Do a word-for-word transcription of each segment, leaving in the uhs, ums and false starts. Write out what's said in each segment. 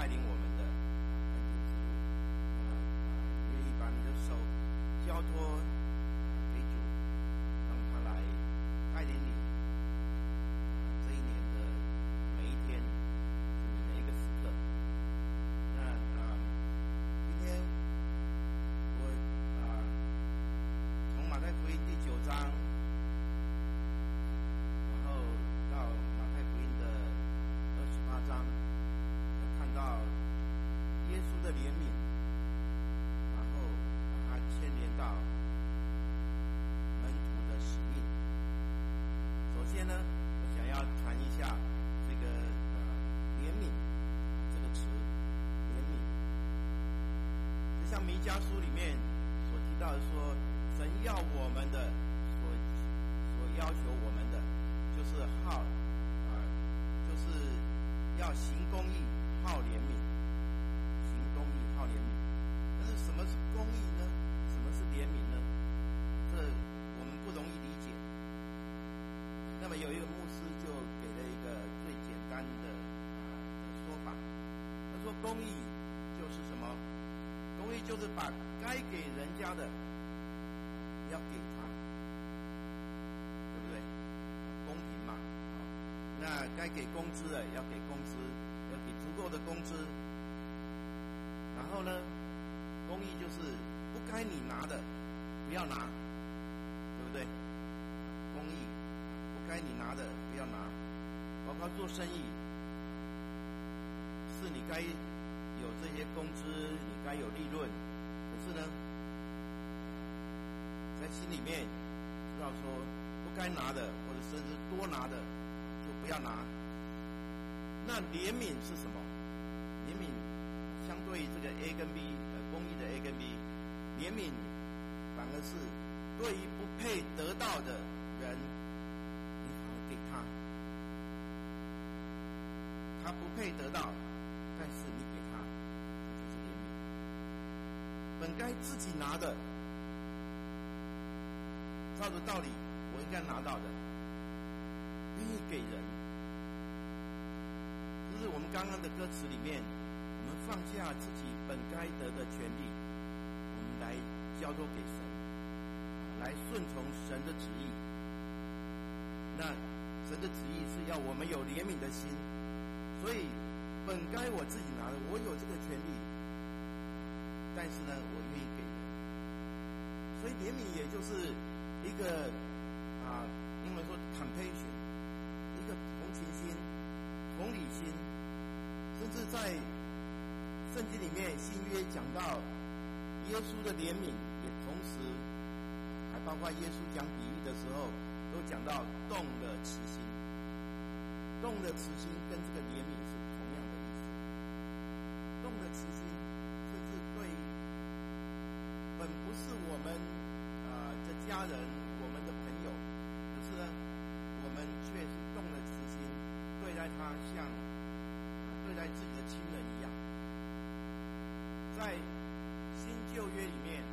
带领我们的恩典之路，啊啊，愿意把你的手交托给主，让他来带领你这一年的每一天，每一个时刻。那啊，今天我啊从马太福音第九章，然后到马太福音的二十八章，看到耶稣的怜悯，然后把它牵连到门徒的使命。首先呢，我想要谈一下这个呃怜悯这个词，怜悯，就像弥迦书里面所提到的说，神要我们的所所要求我们的，就是好啊、呃，就是要行公义，好怜悯，行公义，好怜悯。但是什么是公义呢？什么是怜悯呢？这我们不容易理解。那么有一个牧师就给了一个最简单的啊的说法，他说公义就是什么？公义就是把该给人家的要给他，对不对？公平嘛。那该给工资的要给工资，要给足够的工资。然后呢，公义就是不该你拿的不要拿，对不对？公义不该你拿的不要拿，包括做生意，是你该有这些工资，你该有利润，可是呢，在心里面知道说不该拿的，或者甚至多拿的就不要拿。那怜悯是什么？怜悯相对于这个 A 跟 B， 呃，公义的 A 跟 B， 怜悯反而是对于不配得到的人，你反而给他，他不配得到，但是你给他，这就是怜悯。本该自己拿的，照着道理我应该拿到的，愿意给人。就是我们刚刚的歌词里面，我们放下自己本该得的权利，我们来交托给神，来顺从神的旨意。那神的旨意是要我们有怜悯的心，所以本该我自己拿的，我有这个权利，但是呢，我愿意给人。所以怜悯也就是一个啊，英文说 compassion， 一个同情心、同理心。甚至在圣经里面，新约讲到耶稣的怜悯，也同时还包括耶稣讲比喻的时候，都讲到动了慈心。动了慈心跟这个怜悯是同样的意思。动了慈心，甚至对本不是我们啊、呃、的家人、我们的朋友，可是呢，我们却是动了慈心，对待他像对待自己的亲人一样。在新旧约里面，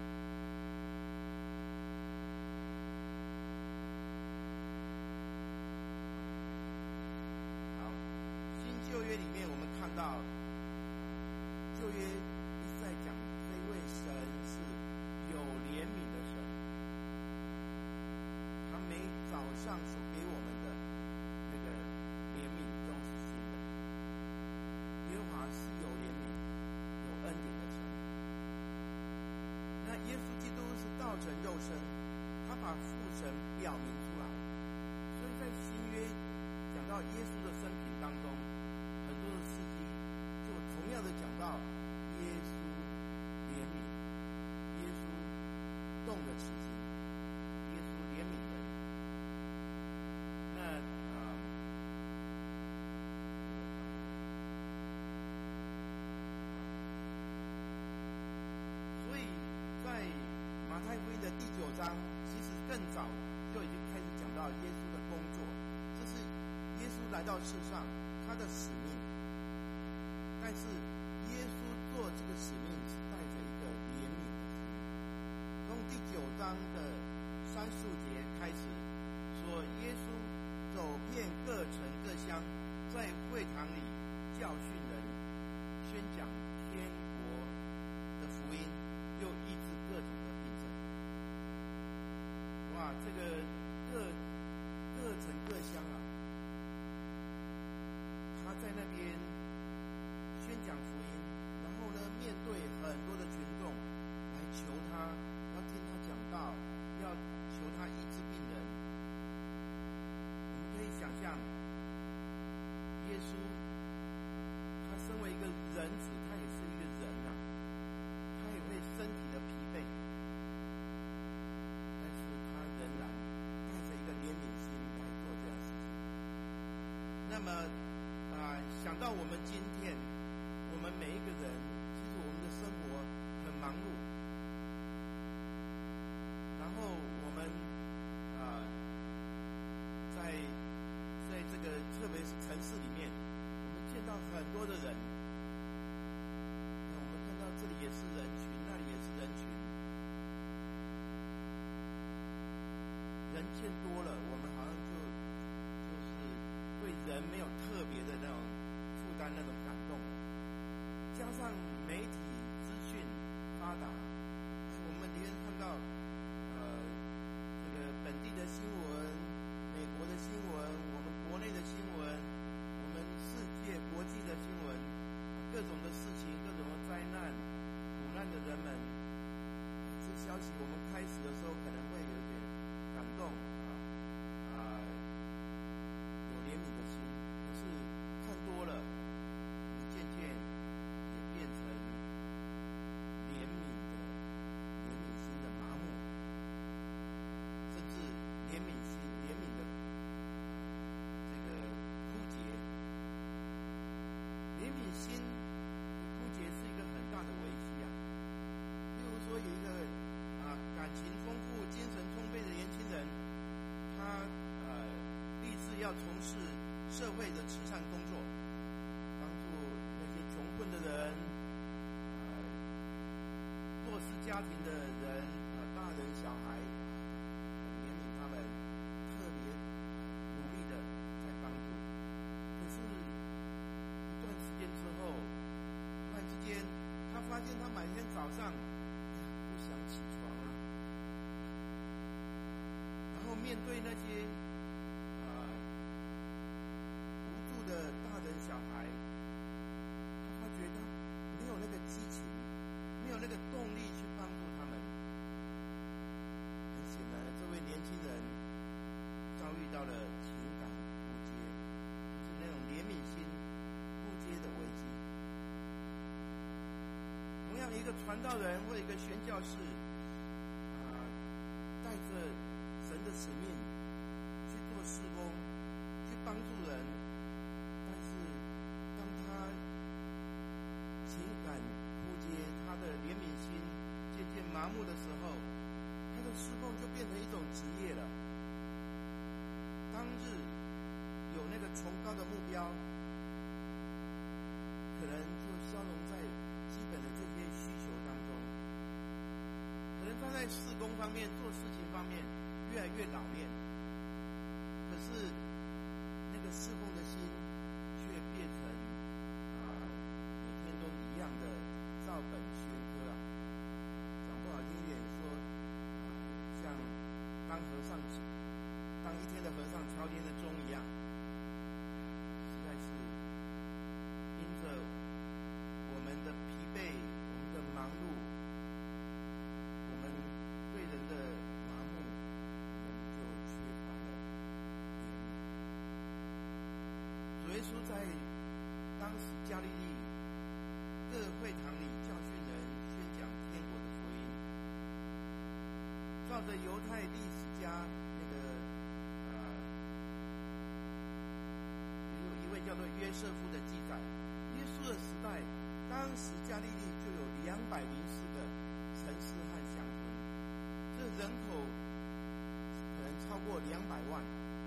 好，新旧约里面我们看到，旧约一直在讲这位神是有怜悯的神，他每早上所给我们的那个怜悯都是新的。耶和华是有怜悯、有恩典的神。那耶稣基督是道成肉身，他把父神表明出来。所以在新约讲到耶稣的生平当中，很多的事迹就同样的讲到耶稣怜悯，耶稣动了慈心，耶稣怜悯人。那啊。在马太福音的第九章，其实更早就已经开始讲到耶稣的工作，这是耶稣来到世上他的使命。但是耶稣做这个使命是带着一个怜悯的使命。从第九章的三十五节开始说，耶稣走遍各城各乡，在会堂里教训人， 宣讲天国的福音，又医治各种的病症。哇，这个各各城各乡啊，他在那边宣讲福音，然后呢，面对很多的群众来求他，要听他讲道，要求他医治病人。我们可以想象，耶稣他身为一个人子，他也是一个人啊，他也会身体的疲惫，但是他仍然带着一个怜悯心来做这样的事情。那么啊、呃，想到我们今天，我们每一个人，其实我们的生活很忙碌，然后我们啊、呃，在在这个特别是城市里面，我们见到很多的人，那我们看到这里也是人群，那里也是人群，人见多了，我们好像就就是对人没有特别的那种负担，那种感动。加上媒体资讯发达，我们连看到呃这个本地的新闻、美国的新闻、我们国内的新闻、我们世界国际的新闻，各种的事情、各种的灾难、苦难的人们，这消息我们开始的时候可能会有点感动啊啊，有怜悯的心，可是看多了，你渐渐也变成怜悯的怜悯心的麻木，甚至怜悯心怜悯的这个枯竭。怜悯心的枯竭是一个很大的危机啊。例如说，有一个啊感情丰富、精神充沛的年轻人，他呃立志要从事社会的慈善工作，帮助那些穷困的人，呃弱势家庭的人，呃大人小孩，怜悯他们，特别努力的在帮助。可是，一段时间之后，突然之间，他发现他每天早上不想起床啊，然后面对那些啊、呃、无助的大人小孩，他发觉他没有那个激情，没有那个动力去帮助他们。很显然，这位年轻人遭遇到了情感枯竭，就是那种怜悯心枯竭的危机。同样，一个传道人或一个宣教士，啊、呃，带着神的使命去做事工，去帮助人，但是当他情感枯竭，他的怜悯心渐渐麻木的时候，他的事工就变成一种职业了。当日有那个崇高的目标，可能就消融在基本的这些需求当中。可能他在事工方面、做事情方面越来越老练，可是那个侍奉的心却变成啊、呃，每天都一样的照本宣科啊。讲不好听一点说，呃、像当和尚，当一天的和尚敲天的钟一样，实在是因着我们的疲惫、我们的忙碌、我们对人的麻木，我们就缺乏了怜悯。主耶稣在当时加利利各会堂里教训人，宣讲天国的福音，照着犹太历史家那个啊、呃，有一位叫做约瑟夫的记载，耶稣的时代，当时加利利就有两百零四个城市和乡村，这人口可能超过两百万。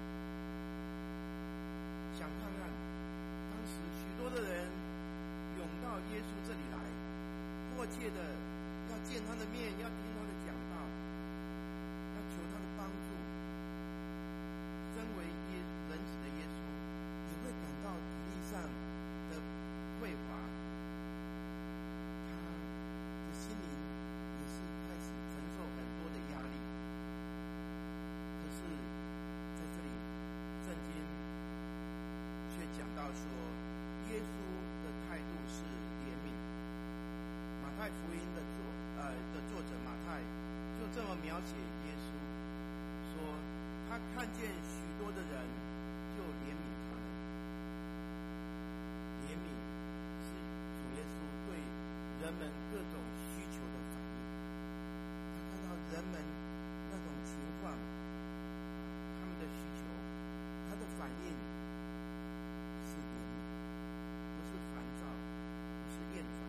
想看看，当时许多的人涌到耶稣这里来，迫切的要见他的面，要听他的讲道，要求他的帮助。身为耶人子的耶稣，也会感到体力上的匮乏， 福音的作呃的作者马太就这么描写耶稣，说他看见许多的人就怜悯他们。怜悯是主耶稣对人们各种需求的反应。他看到人们那种情况，他们的需求，他的反应是怜悯，不是烦躁，不是厌烦。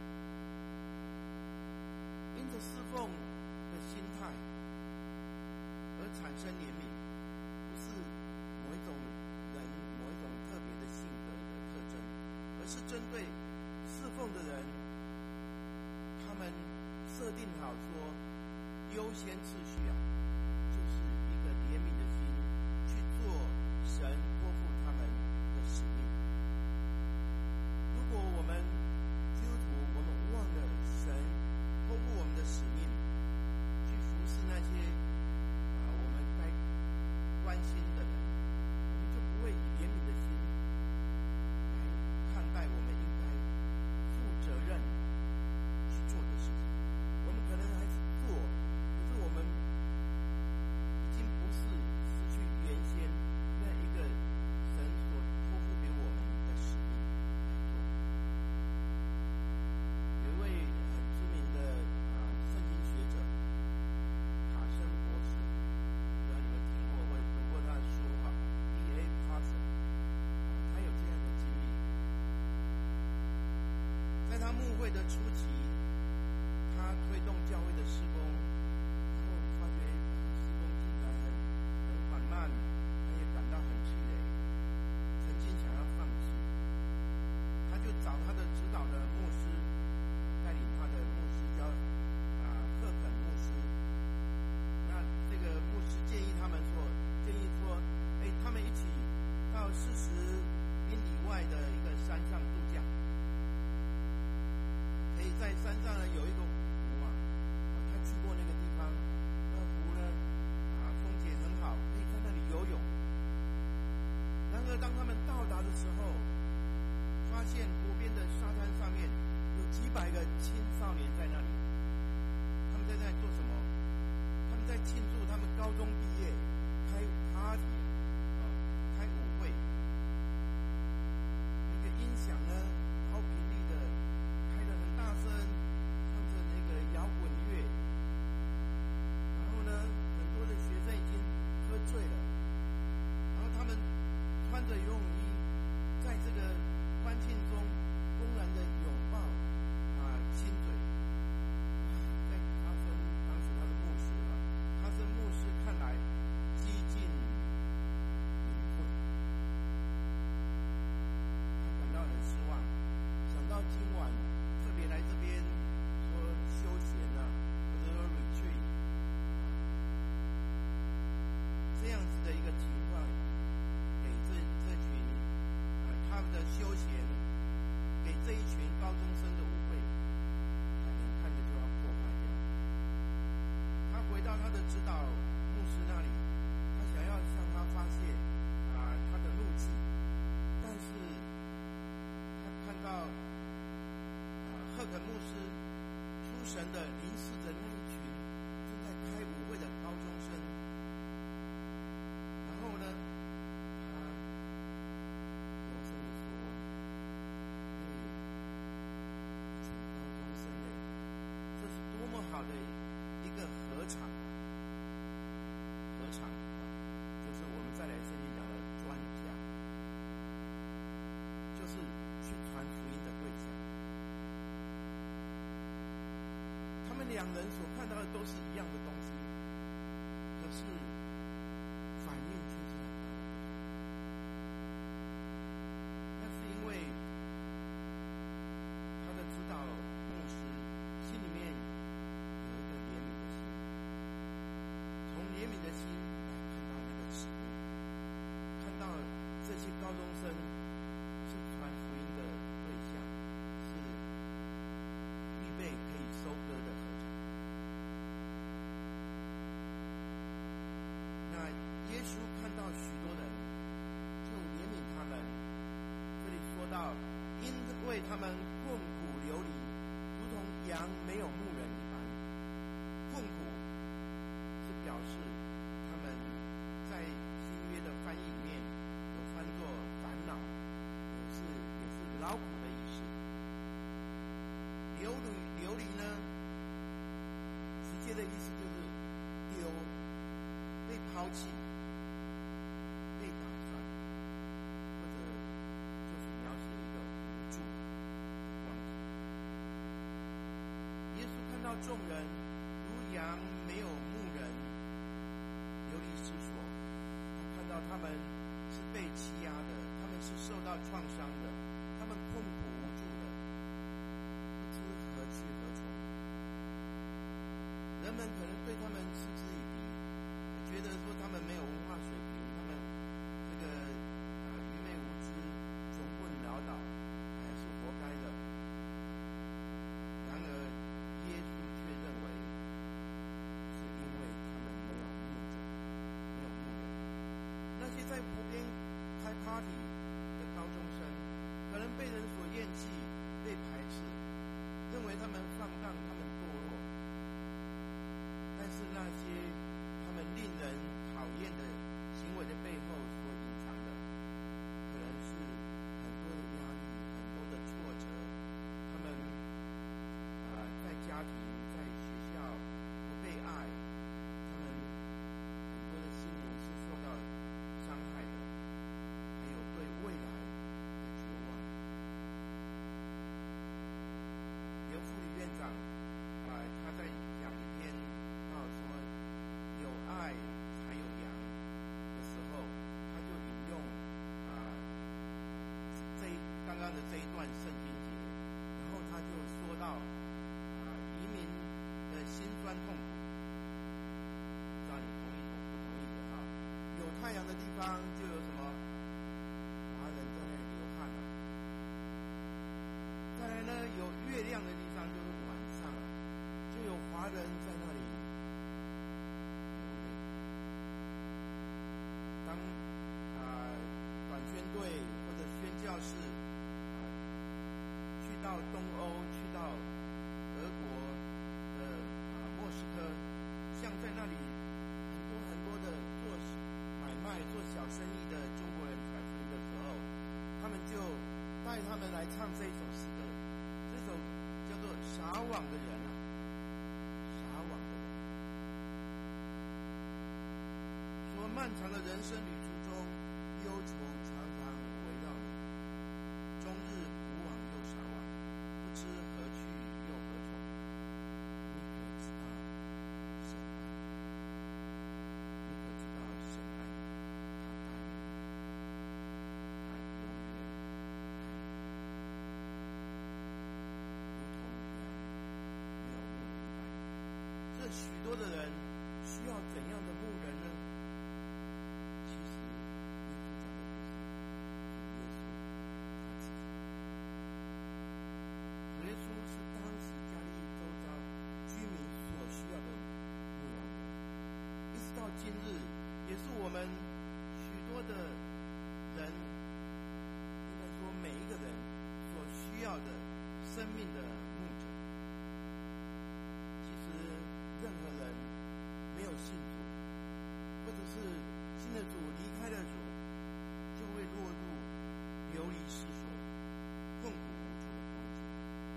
因着侍奉的心态而产生怜悯，不是某一种人某一种特别的性格的特征，而是针对侍奉的人，他们设定好说优先次序啊，就是一个怜悯的心去做神托付他们的使命。如果我们基督徒我们忘了神托付我们的使命，去服侍那些啊我们该关心的人，我们就不会以怜悯的心来看待我们应该负责任去做的事情。我们可能还是做，可是我们已经不是失去原先那一个神所托付给我们的使命来做。有一位很知名的啊圣经学者卡森博士，不知道你们听过或者读过他的书哈 D A Carson， 他有这样的经历。在他牧会的初期，他推动教会的施工，然后发觉施工进展很很缓慢，他也感到很气馁，曾经想要放弃。他就找他的指导的牧师，带领他的牧师叫啊赫肯牧师。那这个牧师建议他们说，建议说，哎，他们一起到四十英里外的一个山上度假，可以在山上呢有一个湖啊，他去过那个地方，那湖呢啊风景很好，可以在那里游泳。然而当他们到达的时候，发现湖边的沙滩上面有几百个青少年在那里，他们在那里做什么？他们在庆祝他们高中毕业，开 party 啊，开舞会。那个音响呢，高频率的开得很大声，唱着那个摇滚乐。然后呢，很多的学生已经喝醉了，然后他们穿着游泳衣，在这个欢庆中公然的拥抱啊亲嘴。在卡森当时他的牧师啊，卡森牧师看来几近淫秽，他感到很失望，想到今晚特别来这边说休闲啊，或者说 retreat 这样子的一个情况，给这这群啊他们的休闲，给这一群高中生的舞会，他眼看着就要破坏掉。他回到他的指导牧师那里，他想要向他发泄啊他的怒气，但是他看到啊赫肯牧师出神的凝视着那一群正在开舞会的高中生，然后呢，他有声音说：“哎，一群高中生呢，这是多么好的一个合场！合场啊，就是我们再来圣经讲的庄稼，就是去传福音的对象。他们两人所看到的都是一样的东西，可是反应却是很大的不同。那是因为他的指导牧师心里面有一个怜悯的心，从怜悯的心来看到那个使命，看到这些高中生是传福音的对象，是预备可以收割的合场。那耶稣看到许多人，就怜悯他们。这里说到，因为他们困苦流离，如同羊没有牧人一般。困苦是表示他们在新约的翻译里面有翻作烦恼，也是也是劳苦的意思。流离流离呢，直接的意思就是丢、被抛弃、被打散，或者就是描写一个无助的光景。耶稣看到众人如羊没有牧人，流离失所，他看到他们是被欺压的，他们是受到创伤的，他们困苦无助的，不知何去何从。人们可能对他们嗤之以鼻，觉得说他们没有文化水平，他们这个啊愚昧无知、穷困潦倒，还是活该的。然而，耶稣却认为，是因为他们没有牧者，没有牧人。那些在湖边开 party 的高中生，可能被人所厌弃、被排斥，认为他们放荡，他们堕落。但是那些他们令人讨厌的行为的背后所隐藏的，可能是很多的压力、很多的挫折。他们啊、呃，在家庭、在学校不被爱，他们很多的心灵是受到伤害的，还有对未来的绝望。刘副理院长啊、呃，他在讲一篇到说有爱才有羊的时候，他就引用啊、呃、这刚刚的这一段圣经节，然后他就说到啊、呃、移民的辛酸痛苦，不知道你同意不同意的啊？有太阳的地方就有什么华人在那里流汗了、啊，再来呢有月亮的地方就是晚上了、啊，就有华人在那里。当啊、呃、短宣队或者宣教士啊、呃、去到东欧，去到俄国的啊、呃、莫斯科，像在那里很多很多的做买卖、做小生意的中国人传福音的时候，他们就带他们来唱这首诗歌，这首叫做《撒网的人》啊，撒网的人。说漫长的人生旅途中，忧愁常常围绕你，终日捕网又撒网，不知何去又何从。你可知道神爱你？你可知道神爱你？他爱你，他永远爱你，如同羊没有牧人一般。这许多的人需要怎样的牧人呢？其实，耶稣讲的不是耶稣他自己。耶稣是当时加利利周遭居民所需要的牧羊人，一直到今日，也是我们许多的人，应该说每一个人所需要的生命的牧者。其实，任何人没有信主，或者是信了主离开了主，就会落入流离失所、困苦无助的光景。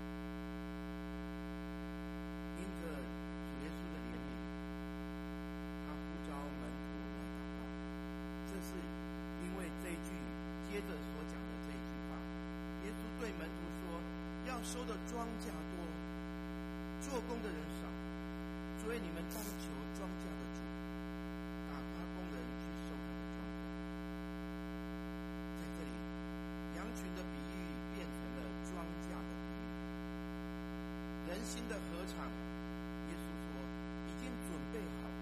因着主耶稣的怜悯，他呼召门徒来祷告。这是因为这一句接着所讲的这一句话，耶稣对门徒说：“要收的庄稼多，做工的人少，所以你们当求庄稼的主打发工人去收他的庄稼。”在这里，羊群的比喻变成了庄稼的比喻。人心的禾场，耶稣说已经准备好了，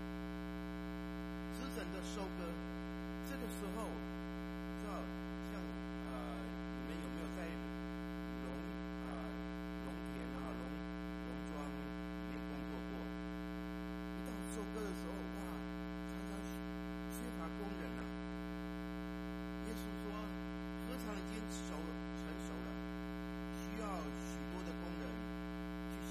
只等着收割。这个时候，不知道像呃你们有没有在农啊农田啊农农庄里面工作过？一到收割的时候，哇，常常缺乏工人啊。耶稣说，禾场已经熟成熟了，需要许多的工人去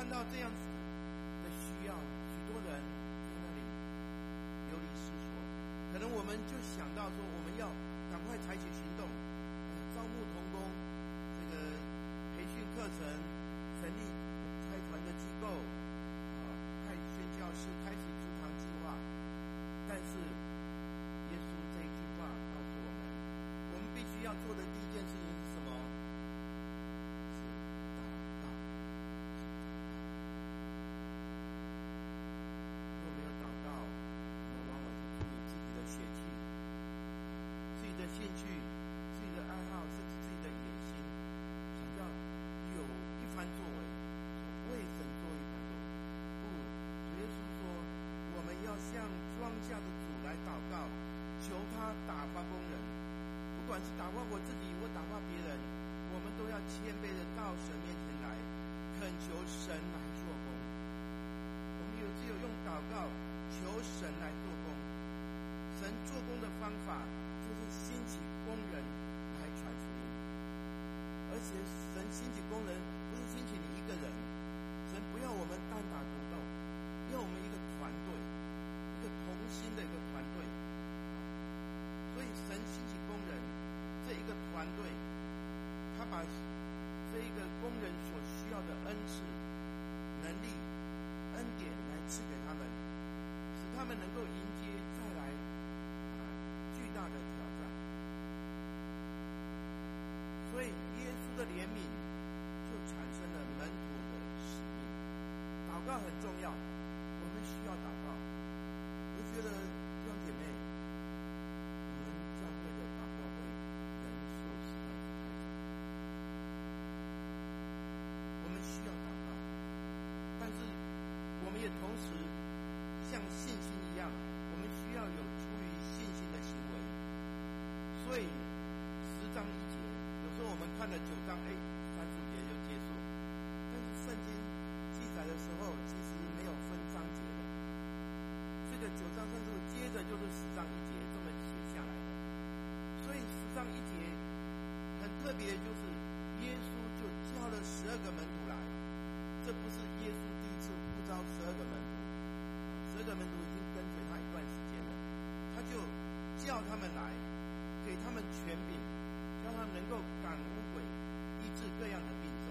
到这样子的需要，许多人在那里流离失所，可能我们就想到说，我们要赶快采取行动，呃、招募同工，这个培训课程，成立开团的机构，啊，派宣教师，开始出堂计划。但是耶稣这一句话告诉我们，我们必须要做的第一件事情是什么？兴趣、自己的爱好，甚至自己的野心，想要有一番作为，为神做一番作为。不，主耶稣说，我们要向庄稼的主来祷告，求他打发工人。不管是打发我自己，或打发别人，我们都要谦卑的到神面前来，恳求神来做工。我们有只有用祷告求神来做工，神做工的方法。就是兴起工人来传福音，而且神兴起工人不是兴起你一个人，神不要我们单打独斗，要我们一个团队，一个同心的一个团队。所以神兴起工人这一个团队，他把这一个工人所需要的恩赐、能力、恩典来赐给他们，使他们能够迎接再来啊巨大的挑战。所以耶稣的怜悯就产生了门徒的使命。祷告很重要，我们需要祷告。我觉得弟兄姐妹，我们教会的祷告会人数实在是太少，我们需要祷告，但是我们也同时像信心一样，我们需要有出于信心的行为。所以十章一节，有时候我们看了九章，哎，三十节就结束。但是圣经记载的时候，其实没有分章节的。这个九章三十五接着就是十章一节这么写下来的。所以十章一节很特别，就是耶稣就叫了十二个门徒来。这不是耶稣第一次呼召十二个门徒，十二个门徒已经跟随他一段时间了，他就叫他们来。给他们权柄，让他们能够赶污鬼，医治各样的病症。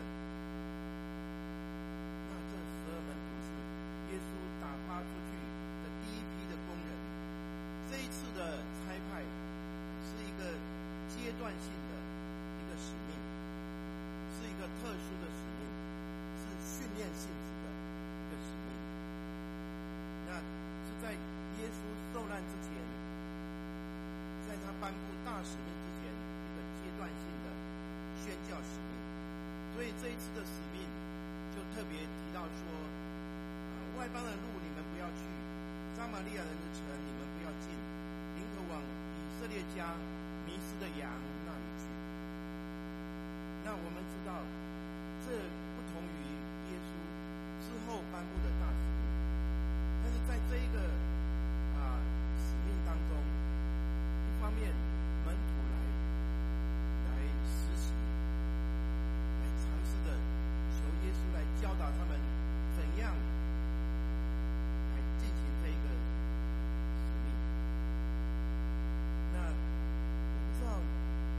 那这十二门徒是耶稣打发出去的第一批的工人。这一次的差派是一个阶段性的一个使命，是一个特殊的使命，是训练性质的一个使命。那是在耶稣受难之前，在他颁布大使命之前，一个阶段性的宣教使命。所以这一次的使命就特别提到说，呃、外邦的路你们不要去，撒玛利亚人的城你们不要进，宁可往以色列家迷失的羊那里去。那我们知道，这不同于耶稣之后颁布的大使命，但是在这一个啊、呃、使命当中，一方面门徒来来实习，来尝试的求耶稣来教导他们怎样来进行这一个使命。那我不知道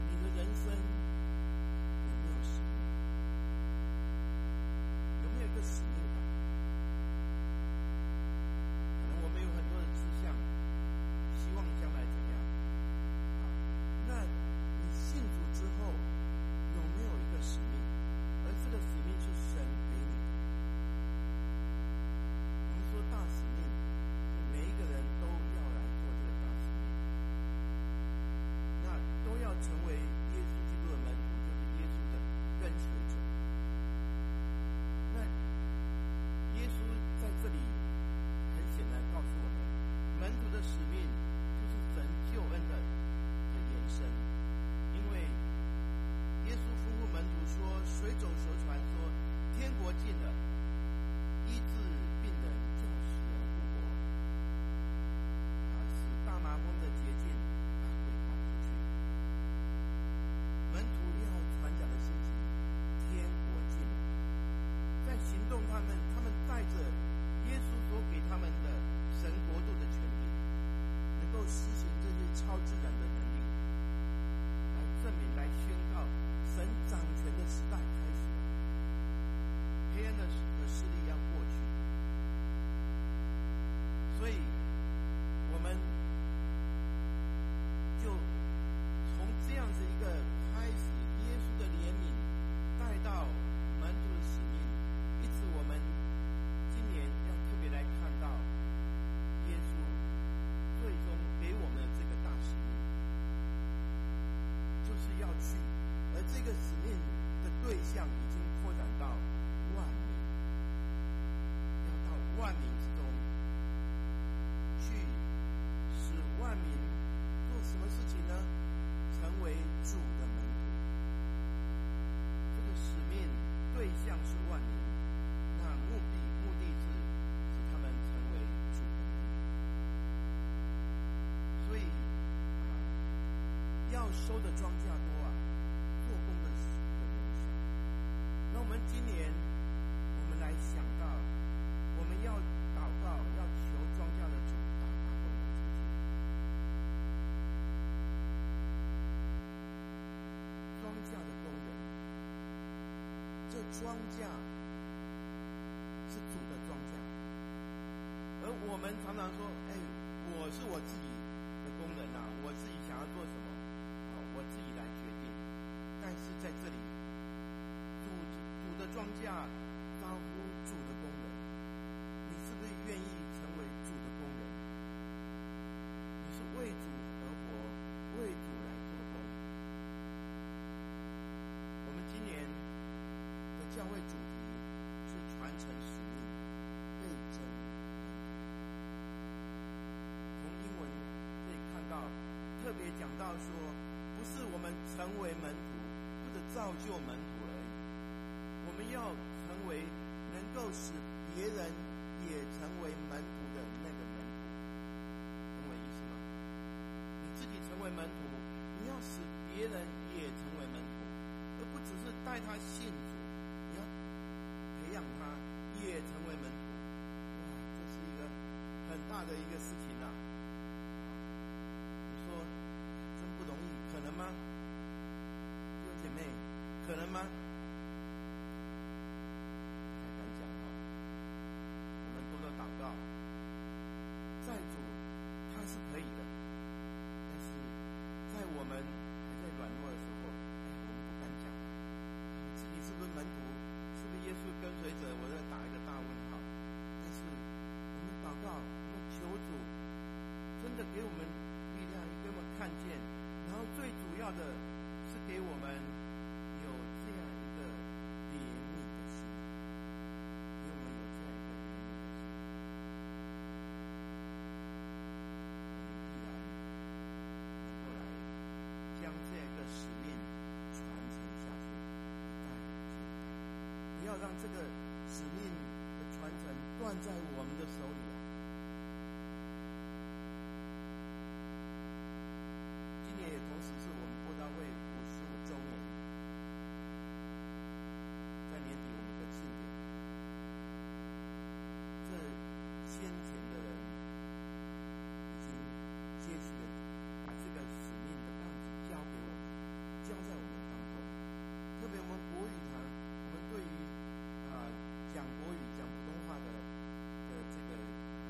时代开始了，黑暗的的势力要过去，所以我们就从这样子一个开始，耶稣的怜悯带到门徒的使命，一直我们今年要特别来看到耶稣最终给我们的这个大使命，就是要去，而这个使命的对象已经扩展到万民，要到万民之中去，使万民做什么事情呢？成为主的门徒。这个使命对象是万民，那目的目的是使他们成为主的门徒。所以啊，要收的庄稼多啊，做工的的人少。那我们今年我们来想到，我们要祷告，要求庄稼的主打发工人出去。庄稼的工人，这庄稼是主的庄稼，而我们常常说：“哎，我是我自己的工人啊，我自己想要做什么，啊，我自己来决定。”但是在这里，主主的庄稼招呼主的工人，你是不是愿意成为主的工人？你是为主而活，为主来做工。我们今年的教会主题是传承使命，倍增。从英文可以看到，特别讲到说，不是我们成为门徒或者造就门徒而已，我们要成为能够使别人也成为门徒的那个门徒，懂我意思吗？你自己成为门徒，你要使别人也成为门徒，而不只是带他信主，你要培养他也成为门徒。哇，这是一个很大的一个事情啊！你说真不容易，可能吗？弟兄姐妹，可能吗？才敢讲啊！我们多多祷告，在主他是可以的，但是在我们还在软弱的时候，哎，我们不敢讲，自己是不是门徒，是不是耶稣跟随者，我在打一个大问号。但是我们祷告，我们求主真的给我们力量，给我们看见，然后最主要的是给我们有这样一个怜悯的心，给我们有这样一个怜悯的心，我们必然能够来将这个使命传承下去，一代接一代，不要让这个使命的传承断在我们的手里啊！今年也同时是我们布道会五十五周年，在年底我们有个庆典。这先前的人已经接续了，把这个使命的担子交给我们，交在我们当中。特别我们国语堂，我们对于啊、讲国语、讲普通话的的这个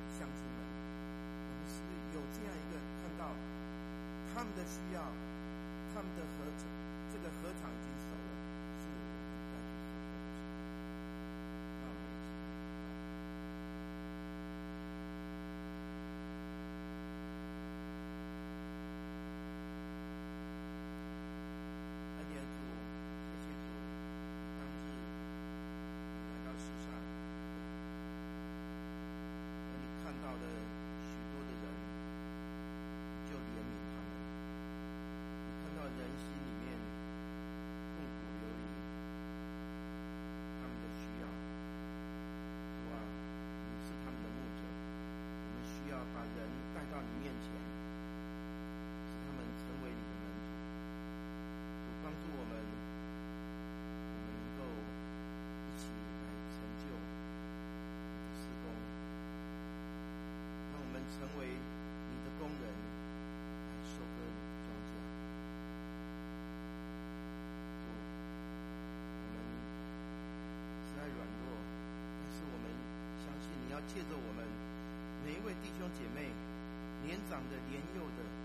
借着我们每一位弟兄姐妹，年长的、年幼的，